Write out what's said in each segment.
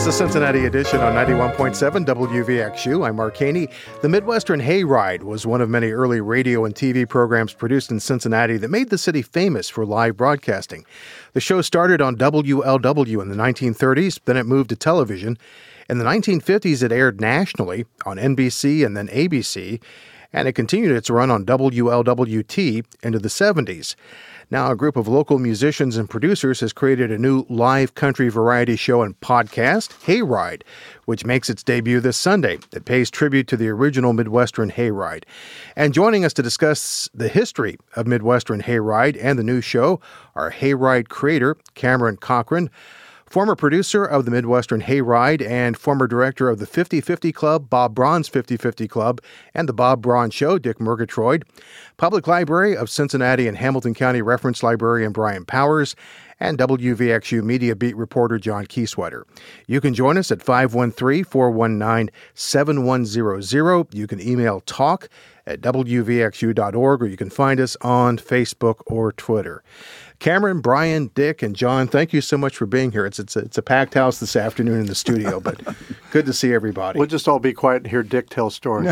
is the Cincinnati edition on 91.7 WVXU. I'm Mark Haney. The Midwestern Hayride was one of many early radio and TV programs produced in Cincinnati that made the city famous for live broadcasting. The show started on WLW in the 1930s, then it moved to television. In the 1950s, it aired nationally on NBC and then ABC, and it continued its run on WLWT into the 70s. Now, a group of local musicians and producers has created a new live country variety show and podcast, Hayride, which makes its debut this Sunday. It pays tribute to the original Midwestern Hayride. And joining us to discuss the history of Midwestern Hayride and the new show are Hayride creator Cameron Cochran, former producer of the Midwestern Hayride and former director of the 50/50 Club, Bob Braun's 50/50 Club, and the Bob Braun Show, Dick Murgatroyd, Public Library of Cincinnati and Hamilton County Reference Librarian Brian Powers, and WVXU Media Beat reporter John Kieswetter. You can join us at 513-419-7100. You can email talk@wvxu.org, or you can find us on Facebook or Twitter. Cameron, Brian, Dick, and John, thank you so much for being here. It's a packed house this afternoon in the studio, but good to see everybody. We'll just all be quiet and hear Dick tell stories.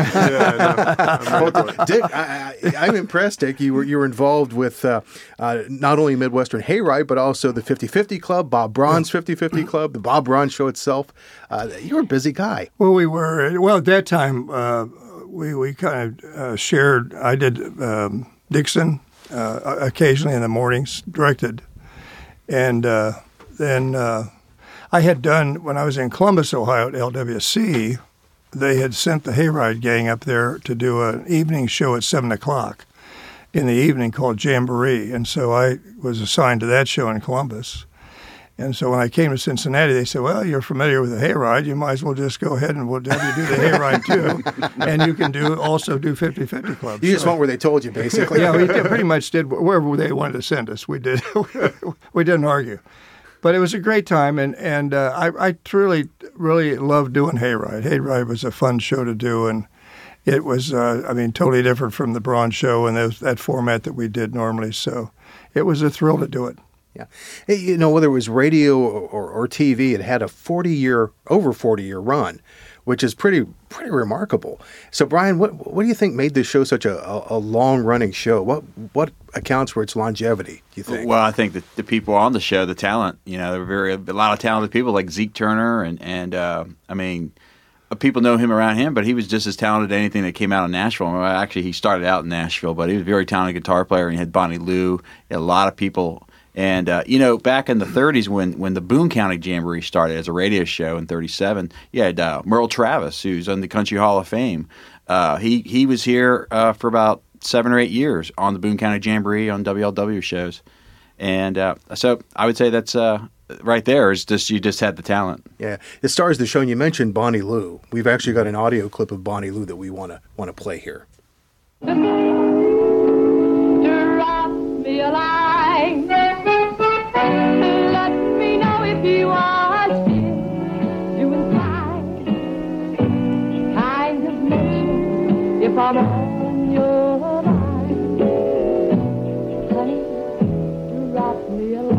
Dick, I'm impressed, Dick. You were involved with not only Midwestern Hayride, but also the 50/50 Club, Bob Braun's 50/50 Club, the Bob Braun Show itself. You were a busy guy. Well, we were. Well, at that time, we kind of shared. I did Dixon. Occasionally in the mornings, directed. And then I had done, when I was in Columbus, Ohio at LWC, they had sent the Hayride gang up there to do an evening show at 7 o'clock in the evening called Jamboree. And so I was assigned to that show in Columbus. And so when I came to Cincinnati, they said, well, you're familiar with the Hayride. You might as well just go ahead and we'll have you do the Hayride, too. And you can also do 50/50 Club. You just went where they told you, basically. Yeah, we pretty much did wherever they wanted to send us. We did. We didn't argue. But it was a great time, and I truly, really loved doing Hayride. Hayride was a fun show to do, and it was, totally different from the Braun Show and that format that we did normally. So it was a thrill to do it. Yeah. Hey, whether it was radio or TV, it had a over 40-year run, which is pretty remarkable. So, Brian, what do you think made this show such a long-running show? What accounts for its longevity, do you think? Well, I think that the people on the show, the talent, there were a lot of talented people like Zeke Turner, and people know him around him, but he was just as talented as anything that came out of Nashville. Well, actually, he started out in Nashville, but he was a very talented guitar player, and he had Bonnie Lou, he had a lot of people. And, back in the 30s when the Boone County Jamboree started as a radio show in 37, you had Merle Travis, who's in the Country Hall of Fame. He was here for about 7 or 8 years on the Boone County Jamboree on WLW shows. And so I would say that's right there is just you just had the talent. Yeah. As stars the show, and you mentioned Bonnie Lou. We've actually got an audio clip of Bonnie Lou that we want to play here. Drop me a line. Let me know if you are still doing fine. Kind of mention if I'm on your mind. Honey, drop me a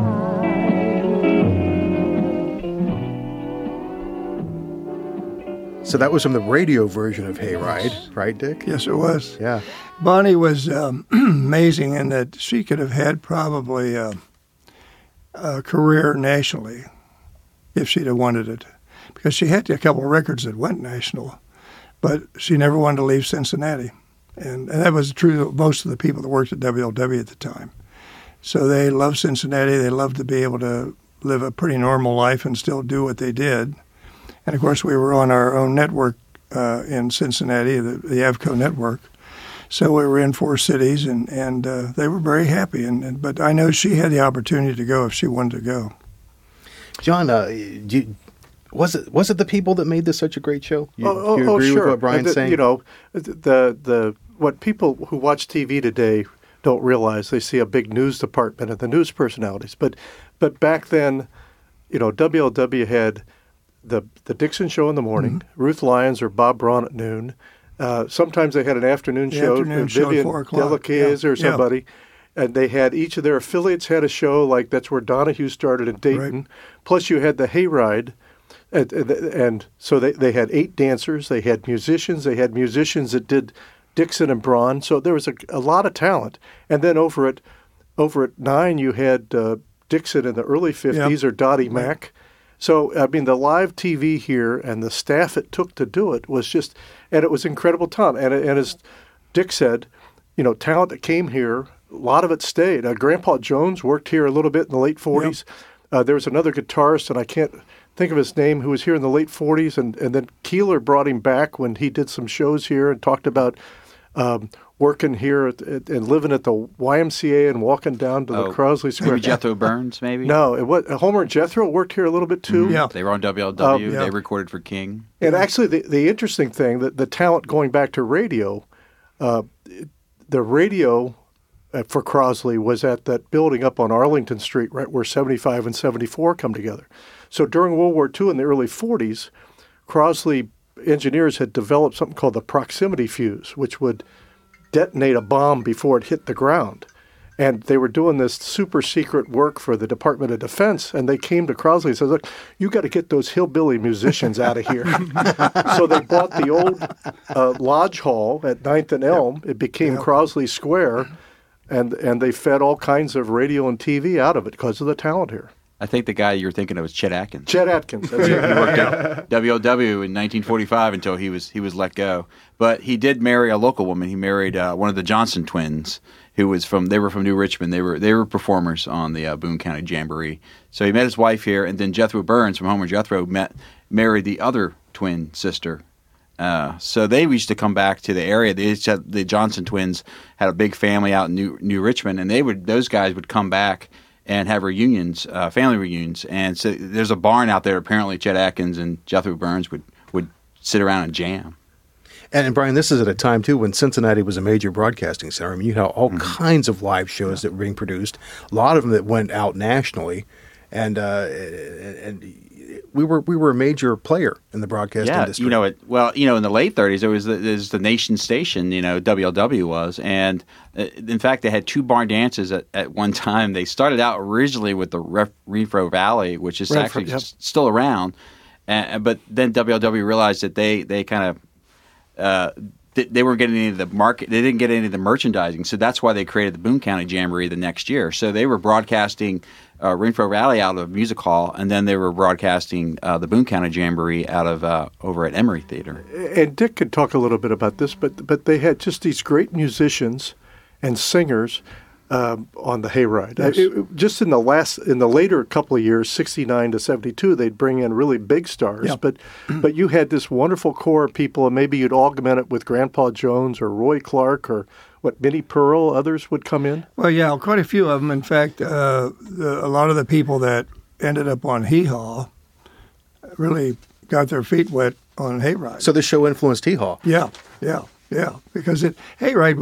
line. So that was from the radio version of Hayride, right, Dick? Yes, it was. Yeah. Bonnie was amazing in that she could have had probably a career nationally if she'd have wanted it, because she had a couple of records that went national, but she never wanted to leave Cincinnati. And that was true of most of the people that worked at WLW at the time. So they loved Cincinnati. They loved to be able to live a pretty normal life and still do what they did. And, of course, we were on our own network in Cincinnati, the Avco network. So we were in 4 cities, and they were very happy. But I know she had the opportunity to go if she wanted to go. John, was it the people that made this such a great show? You agree sure. with what Brian's saying? What people who watch TV today don't realize, they see a big news department and the news personalities. But back then, WLW had the Dixon show in the morning, Ruth Lyons or Bob Braun at noon. Sometimes they had an afternoon show, Vivian Delacaze or somebody. Yeah. And they had, each of their affiliates had a show, like that's where Donahue started in Dayton. Right. Plus you had the Hayride, And so they had 8 dancers, they had musicians that did Dixon and Braun. So there was a lot of talent. And then over at 9, you had Dixon in the early 50s or Dottie Mack. So, I mean, the live TV here and the staff it took to do it was just, and it was incredible talent. And as Dick said, talent that came here, a lot of it stayed. Grandpa Jones worked here a little bit in the late 40s. There was another guitarist, and I can't think of his name, who was here in the late 40s. And then Keeler brought him back when he did some shows here and talked about working here and living at the YMCA and walking down to the Crosley Square. Maybe Jethro Burns, maybe? No, Homer and Jethro worked here a little bit too. Yeah. They were on WLW. They recorded for King. And actually, the interesting thing, that the talent going back to radio, the radio for Crosley was at that building up on Arlington Street, right where 75 and 74 come together. So during World War II in the early 40s, Crosley engineers had developed something called the proximity fuse, which would detonate a bomb before it hit the ground. And they were doing this super secret work for the Department of Defense, and they came to Crosley and said, look, you got to get those hillbilly musicians out of here. So they bought the old Lodge Hall at 9th and Elm. It became Crosley Square, and they fed all kinds of radio and TV out of it because of the talent here. I think the guy you're thinking of is Chet Atkins. Chet Atkins. That's He right. worked at WLW in 1945 until he was let go. But he did marry a local woman. He married one of the Johnson twins, who was they were from New Richmond. They were performers on the Boone County Jamboree. So he met his wife here, and then Jethro Burns from Homer and Jethro married the other twin sister. So they used to come back to the area. The Johnson twins had a big family out in New Richmond, and those guys would come back and have reunions, family reunions. And so there's a barn out there. Apparently, Chet Atkins and Jethro Burns would sit around and jam. And Brian, this is at a time, too, when Cincinnati was a major broadcasting center. I mean, you had all kinds of live shows that were being produced, a lot of them that went out nationally. And we were a major player in the broadcast industry. In the late 30s, there was the nation station, WLW was. And in fact, they had 2 barn dances at one time. They started out originally with the Renfro Valley, which is actually still around. But then WLW realized that they kind of they weren't getting any of the market. They didn't get any of the merchandising, so that's why they created the Boone County Jamboree the next year. So they were broadcasting Renfro Valley out of Music Hall, and then they were broadcasting the Boone County Jamboree out of over at Emory Theater. And Dick could talk a little bit about this, but they had just these great musicians and singers on the Hayride. Yes. Just in the later couple of years, 69 to 72, they'd bring in really big stars. Yeah. But you had this wonderful core of people, and maybe you'd augment it with Grandpa Jones or Roy Clark or Minnie Pearl. Others would come in. Well, yeah, quite a few of them. In fact, a lot of the people that ended up on Hee Haw really got their feet wet on Hayride. So this show influenced Hee Haw. Yeah, because Hayride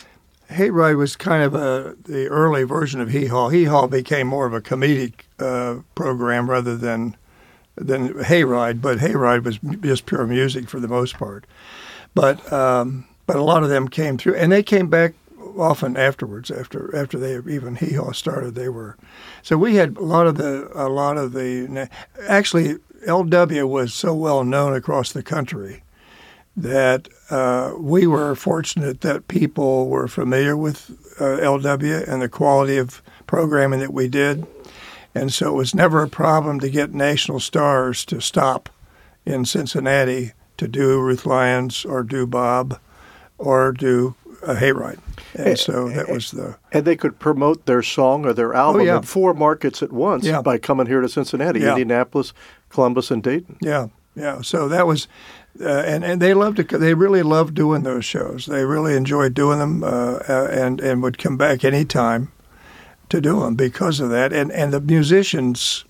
was kind of the early version of Hee Haw. Hee Haw became more of a comedic program rather than Hayride, but Hayride was just pure music for the most part. But a lot of them came through, and they came back often afterwards. After they even Hee Haw started, they were. So we had a lot of the. Actually, LW was so well known across the country that we were fortunate that people were familiar with LW and the quality of programming that we did. And so it was never a problem to get national stars to stop in Cincinnati to do Ruth Lyons or do Bob or do a Hayride. And so that was the... And they could promote their song or their album in 4 markets at once by coming here to Cincinnati, Indianapolis, Columbus, and Dayton. Yeah. So that was... and they really loved doing those shows. They really enjoyed doing them and would come back anytime to do them because of that. And the musicians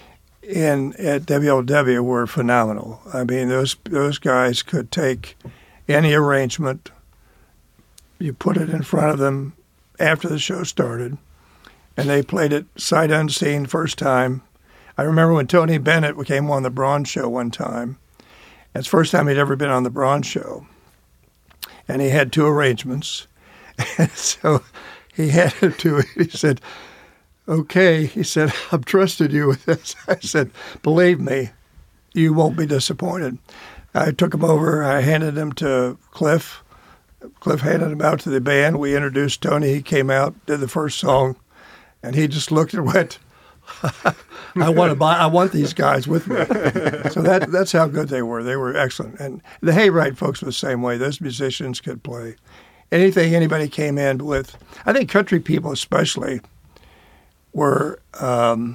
at WLW were phenomenal. I mean, those guys could take any arrangement, you put it in front of them after the show started, and they played it sight unseen first time. I remember when Tony Bennett came on the Braun Show one time. It's the first time he'd ever been on the Braun Show. And he had 2 arrangements. And so he handed to it. He said, okay. He said, I've trusted you with this. I said, believe me, you won't be disappointed. I took them over. I handed them to Cliff. Cliff handed them out to the band. We introduced Tony. He came out, did the first song, and he just looked and went, I want these guys with me. So that's how good they were. They were excellent. And the Hayride folks were the same way. Those musicians could play anything anybody came in with. I think country people especially were I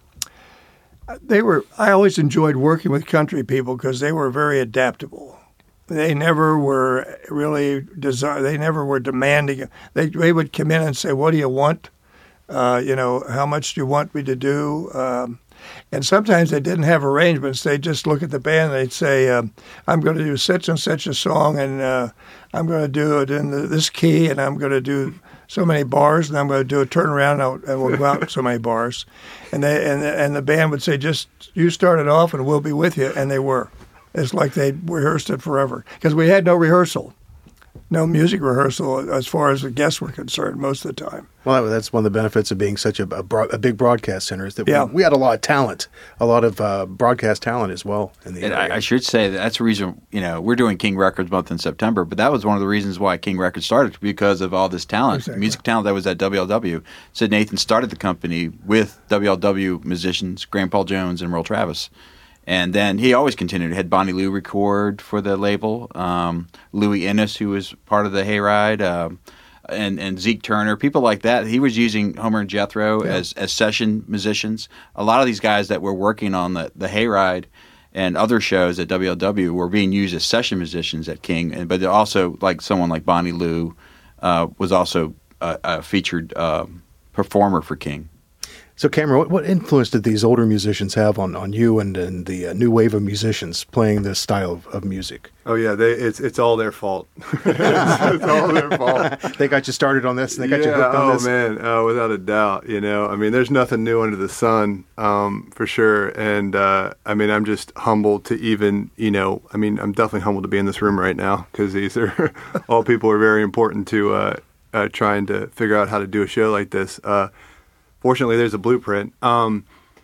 always enjoyed working with country people because they were very adaptable. They never were really they never were demanding. They would come in and say, "What do you want? How much do you want me to do?" And sometimes they didn't have arrangements. They'd just look at the band and they'd say, "I'm going to do such and such a song, and I'm going to do it in this key, and I'm going to do so many bars, and I'm going to do a turnaround, and we'll go out so many bars." And the band would say, "Just you start it off, and we'll be with you." And they were. It's like they rehearsed it forever because we had no rehearsal, no music rehearsal as far as the guests were concerned most of the time. Well, that's one of the benefits of being such a big broadcast center is that we had a lot of talent, a lot of broadcast talent as well in the area. I should say that's the reason, we're doing King Records month in September, but that was one of the reasons why King Records started, because of all this talent, Exactly. music talent that was at WLW. Sid Nathan started the company with WLW musicians, Graham Paul Jones and Merle Travis. And then he always continued. He had Bonnie Lou record for the label, Louis Ennis, who was part of the Hayride, and Zeke Turner, people like that. He was using Homer and Jethro as session musicians. A lot of these guys that were working on the Hayride and other shows at WLW were being used as session musicians at King. But also, like someone like Bonnie Lou was also a featured performer for King. So, Cameron, what influence did these older musicians have on you and the new wave of musicians playing this style of music? Oh yeah, it's all their fault. It's all their fault. They got you started on this, and they got you hooked on this. Oh man, without a doubt. I mean, there's nothing new under the sun, for sure. And I'm just humbled to even, I'm definitely humbled to be in this room right now because these are all people who are very important to trying to figure out how to do a show like this. Fortunately, there's a blueprint. And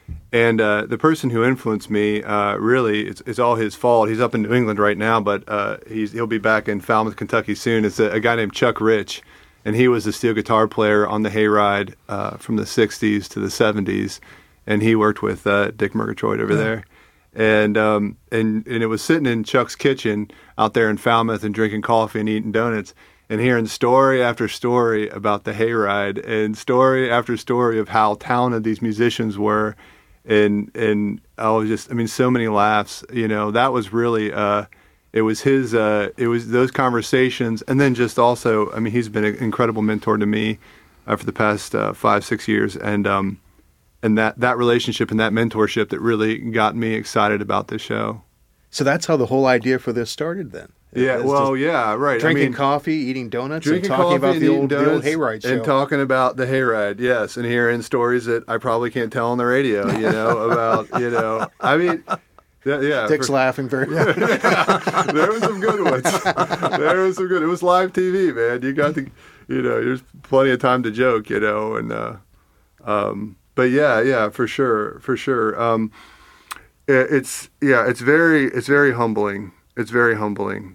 the person who influenced me, really, it's all his fault. He's up in New England right now, but he'll be back in Falmouth, Kentucky soon. It's a guy named Chuck Rich, and he was a steel guitar player on the Hayride from the 60s to the 70s, and he worked with Dick Murgatroyd over there. And it was sitting in Chuck's kitchen out there in Falmouth and drinking coffee and eating donuts, and hearing story after story about the Hayride and story after story of how talented these musicians were. And I was just, so many laughs, that was really, it was those conversations. And then just also, he's been an incredible mentor to me for the past 5-6 years. And that relationship and that mentorship that really got me excited about this show. So that's how the whole idea for this started then? Yeah, right. Drinking coffee, eating donuts, and talking about the old Hayride show. And talking about the Hayride, yes, and hearing stories that I probably can't tell on the radio, about, Dick's laughing very hard. There were some good ones. It was live TV, man. You got to, there's plenty of time to joke, but yeah, for sure. It's very humbling. It's very humbling.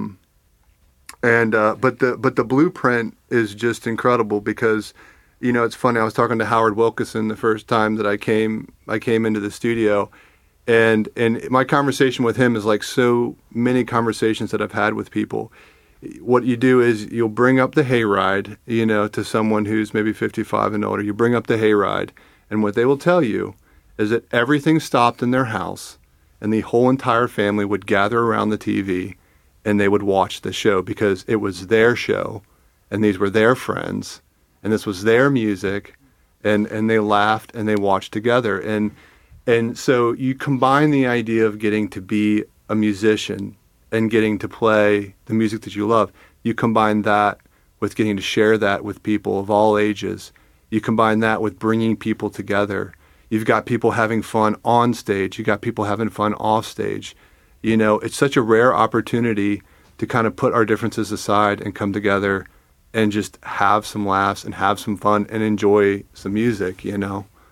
But the blueprint is just incredible because, it's funny. I was talking to Howard Wilkeson the first time that I came into the studio, and my conversation with him is like so many conversations that I've had with people. What you do is you'll bring up the Hayride, to someone who's maybe 55 and older. You bring up the Hayride, and what they will tell you is that everything stopped in their house, and the whole entire family would gather around the TV, and they would watch the show because it was their show, and these were their friends, and this was their music, and they laughed and they watched together. And so you combine the idea of getting to be a musician and getting to play the music that you love. You combine that with getting to share that with people of all ages. You combine that with bringing people together. You've got people having fun on stage. You've got people having fun off stage. It's such a rare opportunity to kind of put our differences aside and come together and just have some laughs and have some fun and enjoy some music,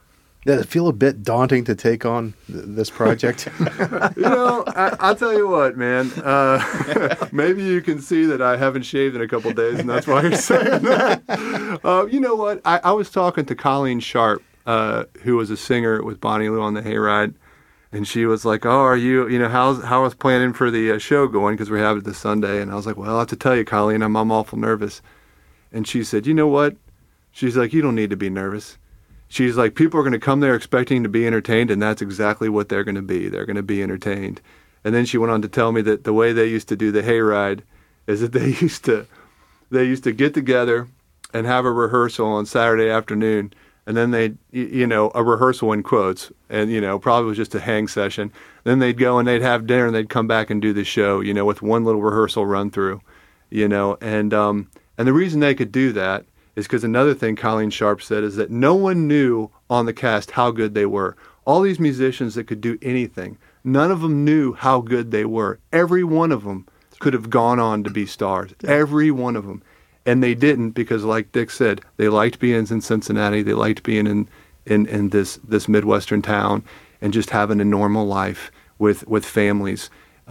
Does it feel a bit daunting to take on this project? I'll tell you what, man. Maybe you can see that I haven't shaved in a couple of days, and that's why you're saying that. You know what? I was talking to Colleen Sharp, who was a singer with Bonnie Lou on the Hayride, and she was like, "Oh, are you? How is planning for the show going? Because we have it this Sunday." And I was like, "Well, I have to tell you, Colleen, I'm awful nervous." And she said, "You know what?" She's like, "You don't need to be nervous." She's like, people are going to come there expecting to be entertained, and that's exactly what they're going to be. They're going to be entertained. And then she went on to tell me that the way they used to do the Hayride is that they used to get together and have a rehearsal on Saturday afternoon, and then they'd, a rehearsal in quotes, and, probably was just a hang session. Then they'd go and they'd have dinner, and they'd come back and do the show, with one little rehearsal run through, and the reason they could do that is because another thing Colleen Sharp said is that no one knew on the cast how good they were. All these musicians that could do anything, none of them knew how good they were. Every one of them could have gone on to be stars. Every one of them. And they didn't because, like Dick said, they liked being in Cincinnati. They liked being in this Midwestern town and just having a normal life with families,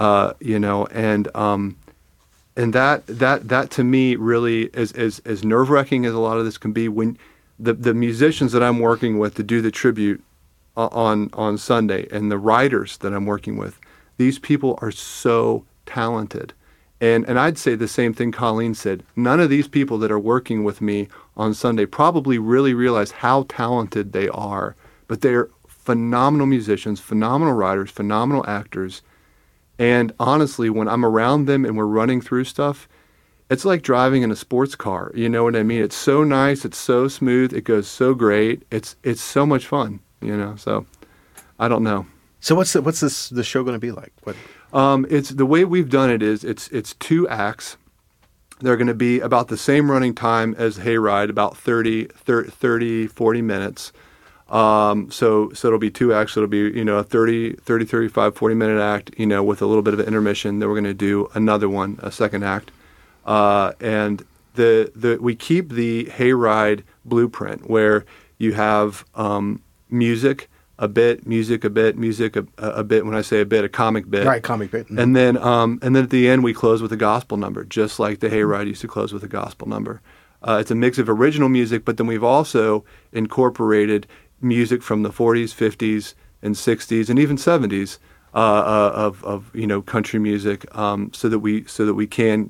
And that to me really is as nerve-wracking as a lot of this can be. When the musicians that I'm working with to do the tribute on Sunday and the writers that I'm working with, these people are so talented. And I'd say the same thing Colleen said. None of these people that are working with me on Sunday probably really realize how talented they are. But they're phenomenal musicians, phenomenal writers, phenomenal actors. And honestly, when I'm around them and we're running through stuff, it's like driving in a sports car. You know what I mean? It's so nice. It's so smooth. It goes so great. It's so much fun, So I don't know. So what's the show going to be like? What? It's the way we've done it is it's 2 acts. They're going to be about the same running time as Hayride, about 30, 40 minutes. So it'll be 2 acts. It'll be, a 30, 35, 40-minute act, with a little bit of an intermission. Then we're going to do another one, a second act. And we keep the Hayride blueprint where you have music a bit, music a bit, music a bit. When I say a bit, a comic bit. Right, comic bit. Mm-hmm. And then at the end we close with a gospel number, just like the Hayride used to close with a gospel number. It's a mix of original music, but then we've also incorporated music from the 40s, 50s, and 60s, and even 70s of country music, so that we can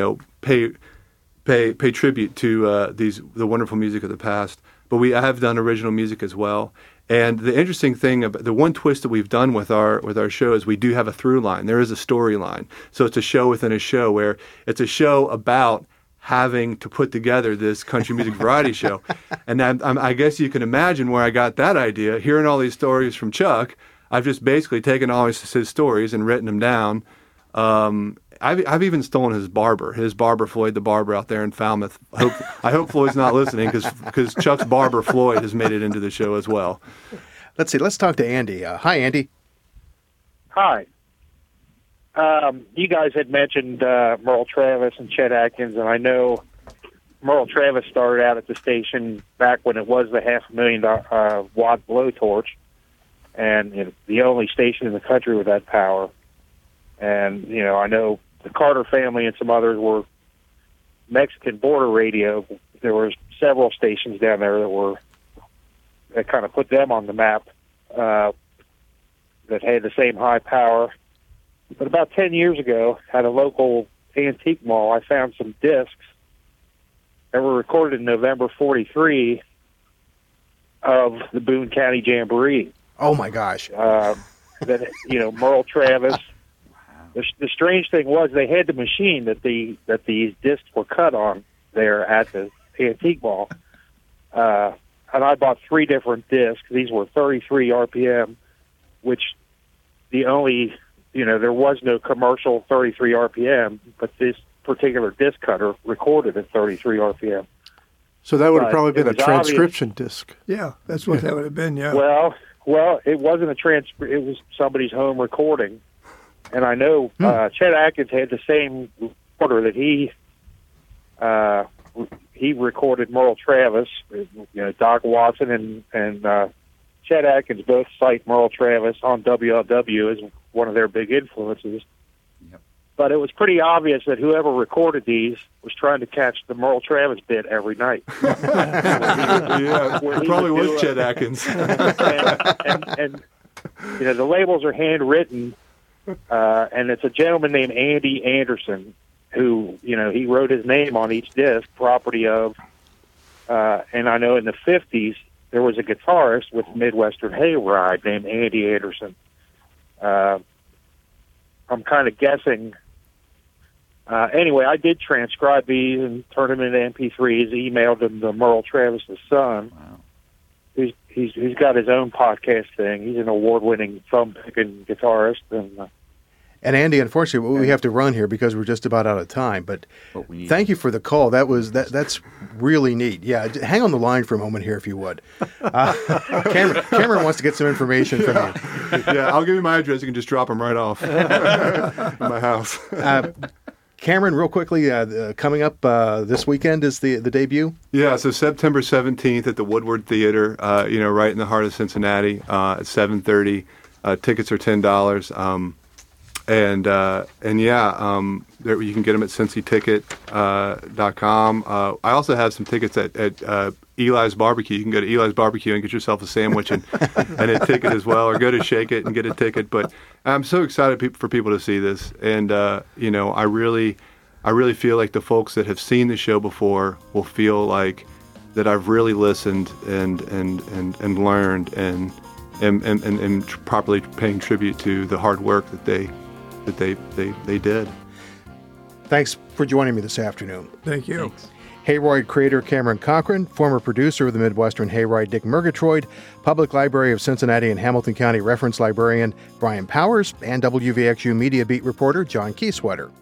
pay tribute to the wonderful music of the past. But I have done original music as well. And the interesting thing about the one twist that we've done with our show is we do have a through line. There is a storyline. So it's a show within a show where it's a show about having to put together this country music variety show. And I guess you can imagine where I got that idea. Hearing all these stories from Chuck, I've just basically taken all his stories and written them down. I've even stolen his barber, Floyd the barber out there in Falmouth. I hope Floyd's not listening because Chuck's barber, Floyd, has made it into the show as well. Let's see. Let's talk to Andy. Hi, Andy. Hi. You guys had mentioned Merle Travis and Chet Atkins, and I know Merle Travis started out at the station back when it was the $500,000 watt blowtorch, and the only station in the country with that power. And I know the Carter family and some others were Mexican border radio. There were several stations down there that kind of put them on the map that had the same high power. But about 10 years ago, at a local antique mall, I found some discs that were recorded in November '43 of the Boone County Jamboree. Oh my gosh! Merle Travis. The strange thing was they had the machine that these discs were cut on there at the antique mall, and I bought 3 different discs. These were 33 RPM, which the only there was no commercial 33 RPM, but this particular disc cutter recorded at 33 RPM. So that would have probably been a transcription disc. Yeah, that's what that would have been, yeah. Well, it wasn't it was somebody's home recording. And I know Chet Atkins had the same recorder that he recorded Merle Travis, Doc Watson and Chet Atkins both cite Merle Travis on WLW as one of their big influences. Yep. But it was pretty obvious that whoever recorded these was trying to catch the Merle Travis bit every night. Yeah, it probably was Chet Atkins. and the labels are handwritten, and it's a gentleman named Andy Anderson who, he wrote his name on each disc, property of, and I know in the 50s there was a guitarist with Midwestern Hayride named Andy Anderson. I'm kind of guessing. Anyway, I did transcribe these and turn them into MP3s, emailed them to Merle Travis's son. Wow. He's got his own podcast thing. He's an award-winning thumb-picking guitarist. And Andy, unfortunately, we have to run here because we're just about out of time. But thank you for the call. That's really neat. Yeah, hang on the line for a moment here, if you would. Cameron wants to get some information from you. Yeah, I'll give you my address. You can just drop them right off at my house. Cameron, real quickly, coming up this weekend is the debut? Yeah, so September 17th at the Woodward Theater, right in the heart of Cincinnati at 7:30. Tickets are $10. You can get them at cincyticket.com. I also have some tickets at Eli's Barbecue. You can go to Eli's Barbecue and get yourself a sandwich and a ticket as well, or go to Shake It and get a ticket. But I'm so excited for people to see this, and I really feel like the folks that have seen the show before will feel like that I've really listened and learned and properly paying tribute to the hard work that they did. Thanks for joining me this afternoon. Thank you. Thanks. Hayride creator Cameron Cochran, former producer of the Midwestern Hayride Dick Murgatroyd, Public Library of Cincinnati and Hamilton County reference librarian Brian Powers, and WVXU Media Beat reporter John Kieswetter.